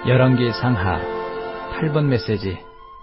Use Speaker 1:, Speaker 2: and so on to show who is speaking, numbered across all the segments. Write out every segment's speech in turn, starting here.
Speaker 1: 열왕기 상하 8번 메시지.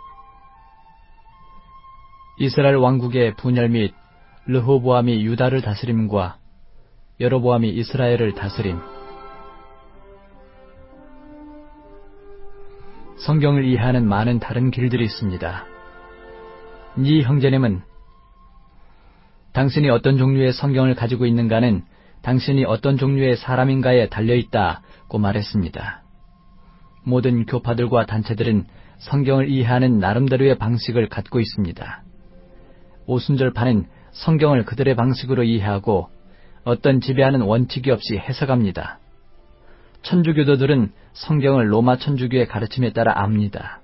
Speaker 1: 이스라엘 왕국의 분열 및 르호보암이 유다를 다스림과 여로보암이 이스라엘을 다스림. 성경을 이해하는 많은 다른 길들이 있습니다. 이 형제님은 당신이 어떤 종류의 성경을 가지고 있는가는 당신이 어떤 종류의 사람인가에 달려있다고 말했습니다. 모든 교파들과 단체들은 성경을 이해하는 나름대로의 방식을 갖고 있습니다. 오순절파는 성경을 그들의 방식으로 이해하고 어떤 지배하는 원칙이 없이 해석합니다. 천주교도들은 성경을 로마 천주교의 가르침에 따라 압니다.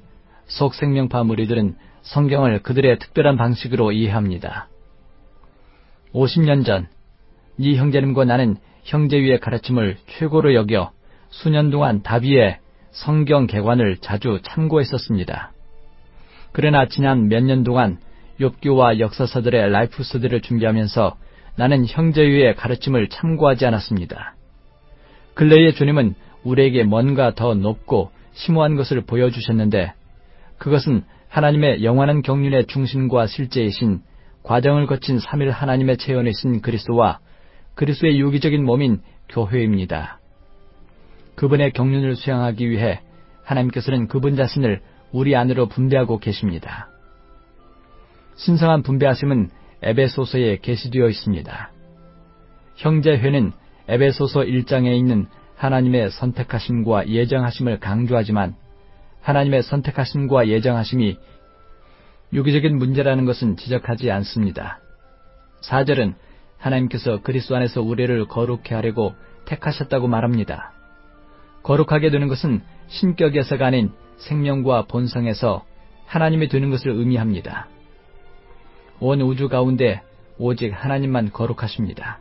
Speaker 1: 속생명파 무리들은 성경을 그들의 특별한 방식으로 이해합니다. 50년 전, 이 형제님과 나는 형제위의 가르침을 최고로 여겨 수년 동안 다비의 성경 개관을 자주 참고했었습니다. 그러나 지난 몇 년 동안 욥기와 역사서들의 라이프스들을 준비하면서 나는 형제위의 가르침을 참고하지 않았습니다. 근래의 주님은 우리에게 뭔가 더 높고 심오한 것을 보여주셨는데 그것은 하나님의 영원한 경륜의 중심과 실제이신 과정을 거친 삼일 하나님의 체현이신 그리스도와 그리스도의 유기적인 몸인 교회입니다. 그분의 경륜을 수양하기 위해 하나님께서는 그분 자신을 우리 안으로 분배하고 계십니다. 신성한 분배하심은 에베소서에 게시되어 있습니다. 형제회는 에베소서 1장에 있는 하나님의 선택하심과 예정하심을 강조하지만 하나님의 선택하심과 예정하심이 유기적인 문제라는 것은 지적하지 않습니다. 4절은 하나님께서 그리스도 안에서 우리를 거룩해 하려고 택하셨다고 말합니다. 거룩하게 되는 것은 신격에서가 아닌 생명과 본성에서 하나님이 되는 것을 의미합니다. 온 우주 가운데 오직 하나님만 거룩하십니다.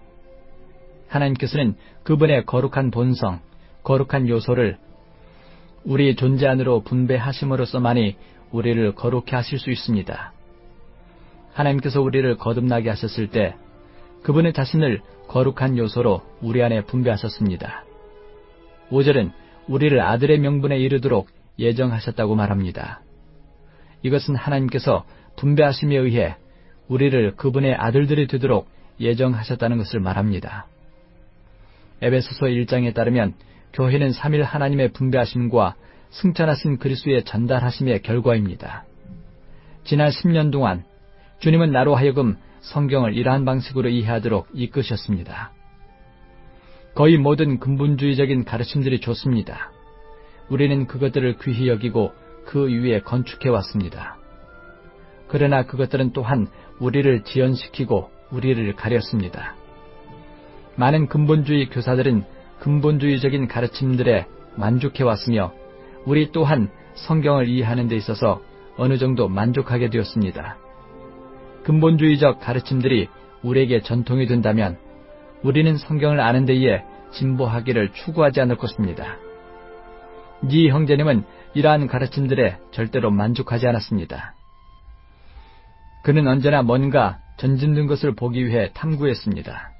Speaker 1: 하나님께서는 그분의 거룩한 본성, 거룩한 요소를 우리 존재 안으로 분배하심으로써만이 우리를 거룩해 하실 수 있습니다. 하나님께서 우리를 거듭나게 하셨을 때 그분의 자신을 거룩한 요소로 우리 안에 분배하셨습니다. 5절은 우리를 아들의 명분에 이르도록 예정하셨다고 말합니다. 이것은 하나님께서 분배하심에 의해 우리를 그분의 아들들이 되도록 예정하셨다는 것을 말합니다. 에베소서 1장에 따르면 교회는 삼일 하나님의 분배하심과 승천하신 그리스도의 전달하심의 결과입니다. 지난 10년 동안 주님은 나로 하여금 성경을 이러한 방식으로 이해하도록 이끄셨습니다. 거의 모든 근본주의적인 가르침들이 좋습니다. 우리는 그것들을 귀히 여기고 그 위에 건축해왔습니다. 그러나 그것들은 또한 우리를 지연시키고 우리를 가렸습니다. 많은 근본주의 교사들은 근본주의적인 가르침들에 만족해왔으며 우리 또한 성경을 이해하는 데 있어서 어느 정도 만족하게 되었습니다. 근본주의적 가르침들이 우리에게 전통이 된다면 우리는 성경을 아는 데에 진보하기를 추구하지 않을 것입니다. 이 형제님은 이러한 가르침들에 절대로 만족하지 않았습니다. 그는 언제나 뭔가 전진된 것을 보기 위해 탐구했습니다.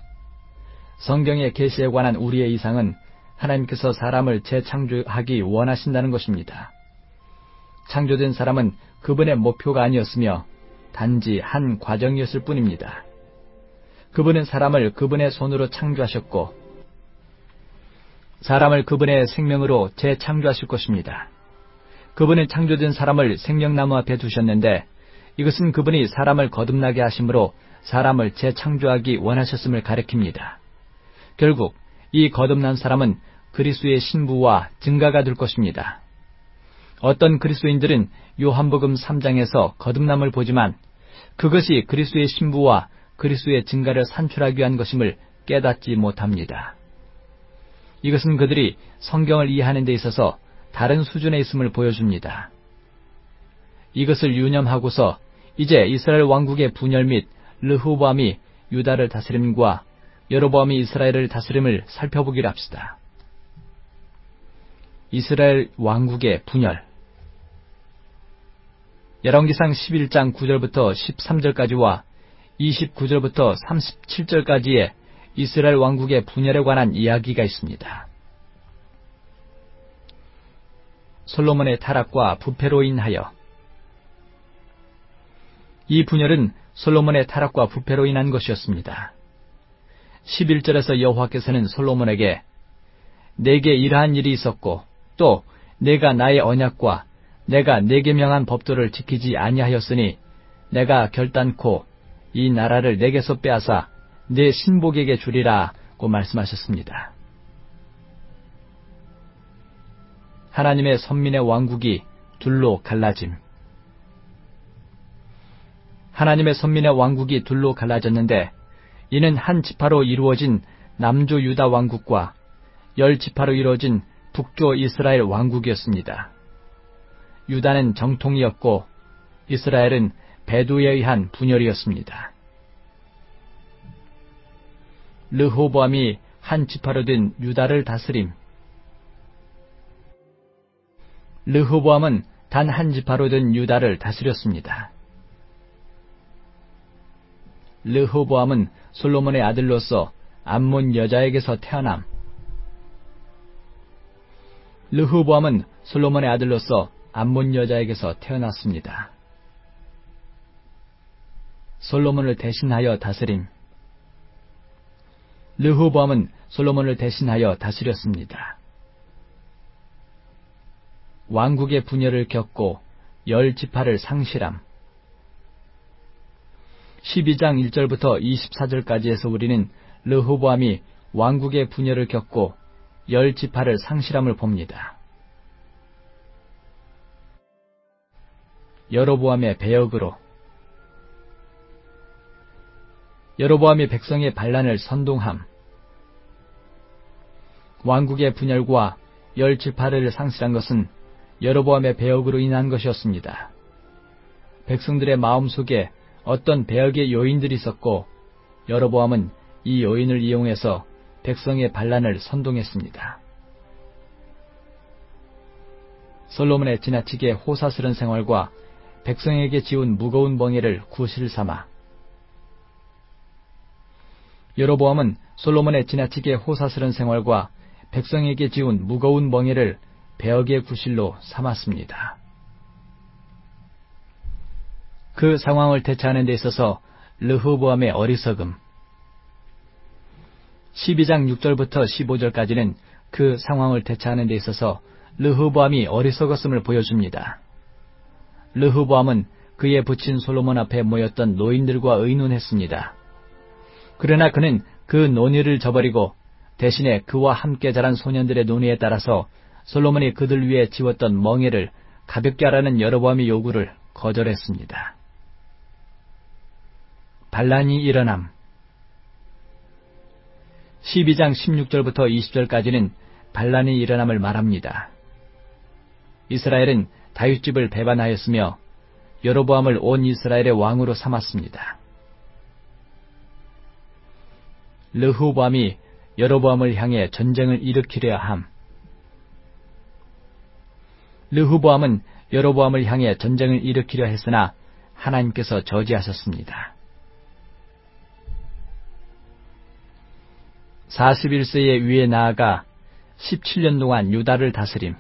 Speaker 1: 성경의 계시에 관한 우리의 이상은 하나님께서 사람을 재창조하기 원하신다는 것입니다. 창조된 사람은 그분의 목표가 아니었으며 단지 한 과정이었을 뿐입니다. 그분은 사람을 그분의 손으로 창조하셨고 사람을 그분의 생명으로 재창조하실 것입니다. 그분은 창조된 사람을 생명나무 앞에 두셨는데 이것은 그분이 사람을 거듭나게 하심으로 사람을 재창조하기 원하셨음을 가리킵니다. 결국 이 거듭난 사람은 그리스도의 신부와 증가가 될 것입니다. 어떤 그리스도인들은 요한복음 3장에서 거듭남을 보지만 그것이 그리스도의 신부와 그리스도의 증가를 산출하기 위한 것임을 깨닫지 못합니다. 이것은 그들이 성경을 이해하는 데 있어서 다른 수준에 있음을 보여줍니다. 이것을 유념하고서 이제 이스라엘 왕국의 분열 및 르호보암이 유다를 다스림과 여로보암이 이스라엘을 다스림을 살펴보기로 합시다. 이스라엘 왕국의 분열. 열왕기상 11장 9절부터 13절까지와 29절부터 37절까지의 이스라엘 왕국의 분열에 관한 이야기가 있습니다. 솔로몬의 타락과 부패로 인하여. 이 분열은 솔로몬의 타락과 부패로 인한 것이었습니다. 11절에서 여호와께서는 솔로몬에게 내게 이러한 일이 있었고 또 내가 나의 언약과 내가 내게 명한 법도를 지키지 아니하였으니 내가 결단코 이 나라를 내게서 빼앗아 내 신복에게 주리라고 말씀하셨습니다. 하나님의 선민의 왕국이 둘로 갈라짐. 하나님의 선민의 왕국이 둘로 갈라졌는데 이는 한 지파로 이루어진 남조 유다 왕국과 10지파로 이루어진 북조 이스라엘 왕국이었습니다. 유다는 정통이었고 이스라엘은 배도에 의한 분열이었습니다. 르호보암이 한 지파로 된 유다를 다스림. 르호보암은 단 한 지파로 된 유다를 다스렸습니다. 르호보암은 솔로몬의 아들로서 암몬 여자에게서 태어남. 르호보암은 솔로몬의 아들로서 암몬 여자에게서 태어났습니다. 솔로몬을 대신하여 다스림. 르호보암은 솔로몬을 대신하여 다스렸습니다. 왕국의 분열을 겪고 10지파를 상실함. 12장 1절부터 24절까지에서 우리는 르호보암이 왕국의 분열을 겪고 10지파를 상실함을 봅니다. 여로보암의 배역으로. 여로보암이 백성의 반란을 선동함. 왕국의 분열과 10지파를 상실한 것은 여로보암의 배역으로 인한 것이었습니다. 백성들의 마음속에 어떤 배역의 요인들이 있었고 여로보암은 이 요인을 이용해서 백성의 반란을 선동했습니다. 솔로몬의 지나치게 호사스런 생활과 백성에게 지운 무거운 멍에를 구실 삼아. 여로보암은 솔로몬의 지나치게 호사스런 생활과 백성에게 지운 무거운 멍에를 배역의 구실로 삼았습니다. 그 상황을 대처하는 데 있어서 르호보암의 어리석음. 12장 6절부터 15절까지는 그 상황을 대처하는 데 있어서 르호보암이 어리석었음을 보여줍니다. 르호보암은 그의 부친 솔로몬 앞에 모였던 노인들과 의논했습니다. 그러나 그는 그 논의를 저버리고 대신에 그와 함께 자란 소년들의 논의에 따라서 솔로몬이 그들 위에 지웠던 멍에를 가볍게 하라는 여로보암의 요구를 거절했습니다. 반란이 일어남. 12장 16절부터 20절까지는 반란이 일어남을 말합니다. 이스라엘은 다윗집을 배반하였으며 여로보암을 온 이스라엘의 왕으로 삼았습니다. 르호보암이 여로보암을 향해 전쟁을 일으키려 함. 르호보암은 여로보암을 향해 전쟁을 일으키려 했으나 하나님께서 저지하셨습니다. 41세의 위에 나아가 17년 동안 유다를 다스림.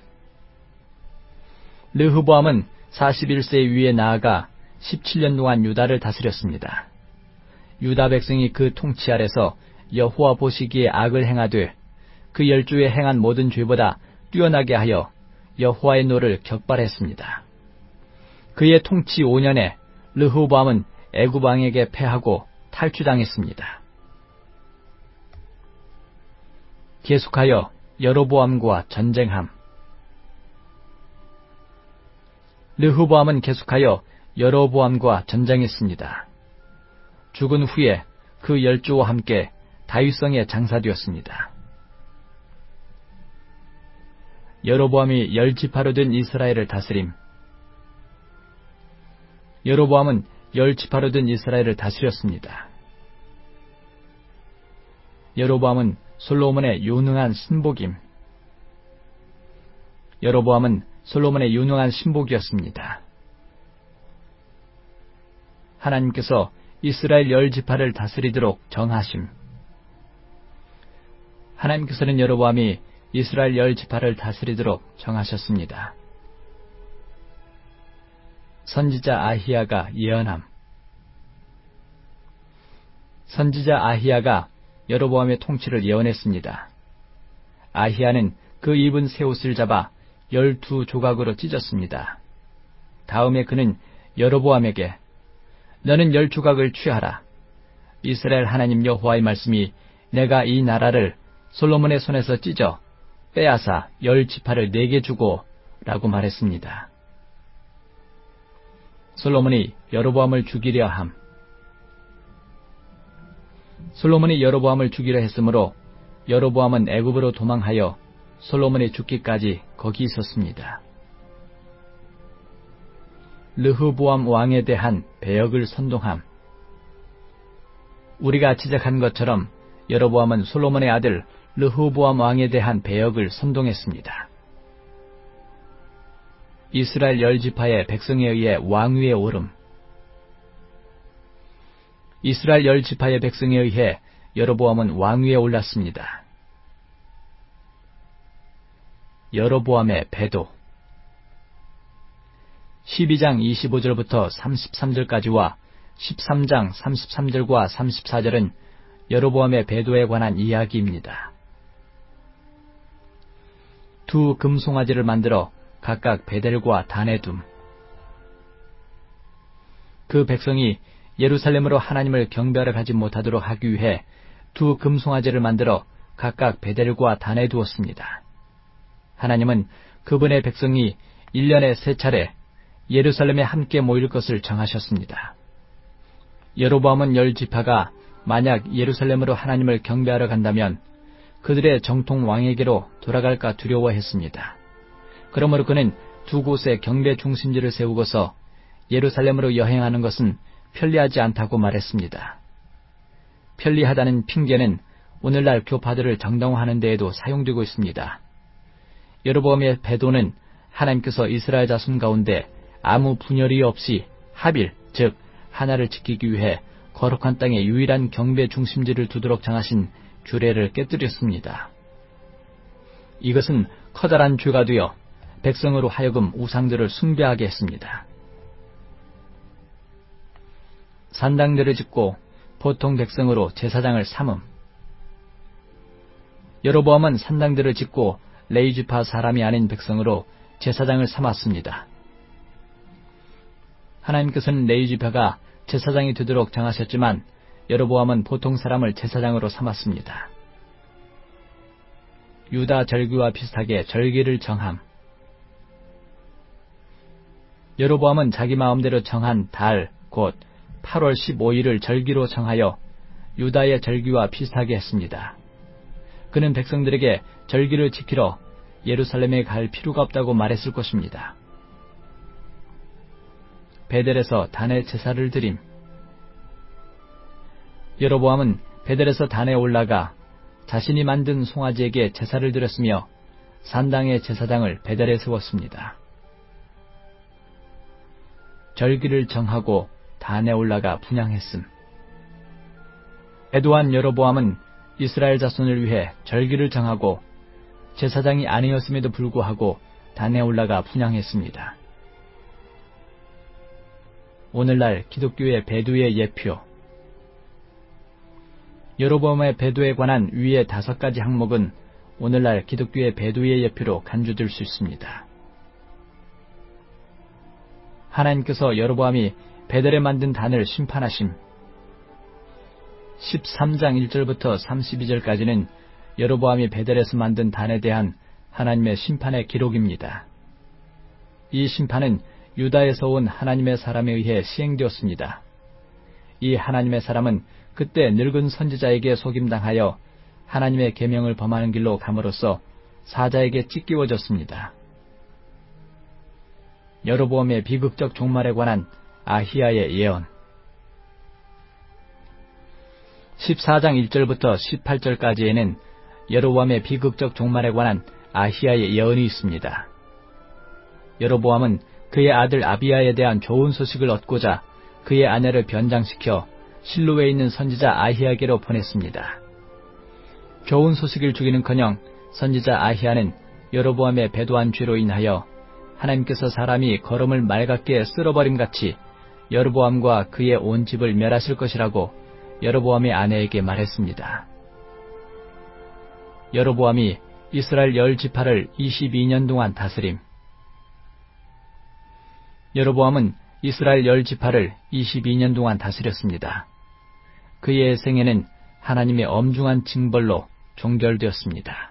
Speaker 1: 르호보암은 41세 위에 나아가 17년 동안 유다를 다스렸습니다. 유다 백성이 그 통치 아래서 여호와 보시기에 악을 행하되 그 열조에 행한 모든 죄보다 뛰어나게 하여 여호와의 노를 격발했습니다. 그의 통치 5년에 르호보암은 애굽 왕에게 패하고 탈취당했습니다. 계속하여 여로보암과 전쟁함. 르호보암은 계속하여 여로보암과 전쟁했습니다. 죽은 후에 그 열조와 함께 다윗성에 장사되었습니다. 여로보암이 10지파로 된 이스라엘을 다스림. 여로보암은 10지파로 된 이스라엘을 다스렸습니다. 여로보암은 솔로몬의 유능한 신복임. 여로보암은 솔로몬의 유능한 신복이었습니다. 하나님께서 이스라엘 10지파를 다스리도록 정하심. 하나님께서는 여로보암이 이스라엘 10지파를 다스리도록 정하셨습니다. 선지자 아히야가 예언함. 선지자 아히야가 여로보암의 통치를 예언했습니다. 아히야는 그 입은 새 옷을 잡아 12조각으로 찢었습니다. 다음에 그는 여로보암에게 너는 10조각을 취하라. 이스라엘 하나님 여호와의 말씀이 내가 이 나라를 솔로몬의 손에서 찢어 빼앗아 10지파를 내게 주고 라고 말했습니다. 솔로몬이 여로보암을 죽이려 함. 솔로몬이 여로보암을 죽이려 했으므로 여로보암은 애굽으로 도망하여 솔로몬이 죽기까지 거기 있었습니다. 르흐보암 왕에 대한 배역을 선동함. 우리가 지적한 것처럼 여로보암은 솔로몬의 아들 르흐보암 왕에 대한 배역을 선동했습니다. 이스라엘 10지파의 백성에 의해 왕위에 오름. 이스라엘 10지파의 백성에 의해 여로보암은 왕위에 올랐습니다. 여로보암의 배도. 12장 25절부터 33절까지와 13장 33절과 34절은 여로보암의 배도에 관한 이야기입니다. 두 금송아지를 만들어 각각 베델과 단에 둠. 그 백성이 예루살렘으로 하나님을 경배하러 가지 못하도록 하기 위해 두 금송아지를 만들어 각각 베델과 단에 두었습니다. 하나님은 그분의 백성이 1년에 3차례 예루살렘에 함께 모일 것을 정하셨습니다. 여로보암은 10지파가 만약 예루살렘으로 하나님을 경배하러 간다면 그들의 정통 왕에게로 돌아갈까 두려워했습니다. 그러므로 그는 두 곳에 경배 중심지를 세우고서 예루살렘으로 여행하는 것은 편리하지 않다고 말했습니다. 편리하다는 핑계는 오늘날 교파들을 정당화하는 데에도 사용되고 있습니다. 여로보암의 배도는 하나님께서 이스라엘 자손 가운데 아무 분열이 없이 합일, 즉 하나를 지키기 위해 거룩한 땅에 유일한 경배 중심지를 두도록 정하신 규례를 깨뜨렸습니다. 이것은 커다란 죄가 되어 백성으로 하여금 우상들을 숭배하게 했습니다. 산당들을 짓고 보통 백성으로 제사장을 삼음. 여로보암은 산당들을 짓고 레위지파 사람이 아닌 백성으로 제사장을 삼았습니다. 하나님께서는 레위지파가 제사장이 되도록 정하셨지만 여로보암은 보통 사람을 제사장으로 삼았습니다. 유다 절기와 비슷하게 절기를 정함. 여로보암은 자기 마음대로 정한 달, 곧 8월 15일을 절기로 정하여 유다의 절기와 비슷하게 했습니다. 그는 백성들에게 절기를 지키러 예루살렘에 갈 필요가 없다고 말했을 것입니다. 베델에서 단에 제사를 드림. 여로보암은 베델에서 단에 올라가 자신이 만든 송아지에게 제사를 드렸으며 산당의 제사장을 베델에 세웠습니다. 절기를 정하고 단에 올라가 분향했음. 배도한 여로보암은 이스라엘 자손을 위해 절기를 정하고 제사장이 아니었음에도 불구하고 단에 올라가 분향했습니다. 오늘날 기독교의 배도의 예표. 여로보암의 배도에 관한 위의 5가지 항목은 오늘날 기독교의 배도의 예표로 간주될 수 있습니다. 하나님께서 여로보암이 베델에 만든 단을 심판하심. 13장 1절부터 32절까지는 여로보암이 베델에서 만든 단에 대한 하나님의 심판의 기록입니다. 이 심판은 유다에서 온 하나님의 사람에 의해 시행되었습니다. 이 하나님의 사람은 그때 늙은 선지자에게 속임당하여 하나님의 계명을 범하는 길로 감으로써 사자에게 찢기워졌습니다. 여로보암의 비극적 종말에 관한 아히야의 예언. 14장 1절부터 18절까지에는 여로보암의 비극적 종말에 관한 아히야의 예언이 있습니다. 여로보암은 그의 아들 아비야에 대한 좋은 소식을 얻고자 그의 아내를 변장시켜 실로에 있는 선지자 아히야에게로 보냈습니다. 좋은 소식을 주기는커녕 선지자 아히야는 여로보암의 배도한 죄로 인하여 하나님께서 사람이 거름을 맑게 쓸어버림같이 여로보암과 그의 온 집을 멸하실 것이라고 여로보암의 아내에게 말했습니다. 여로보암이 이스라엘 10지파를 22년 동안 다스림. 여로보암은 이스라엘 10지파를 22년 동안 다스렸습니다. 그의 생애는 하나님의 엄중한 징벌로 종결되었습니다.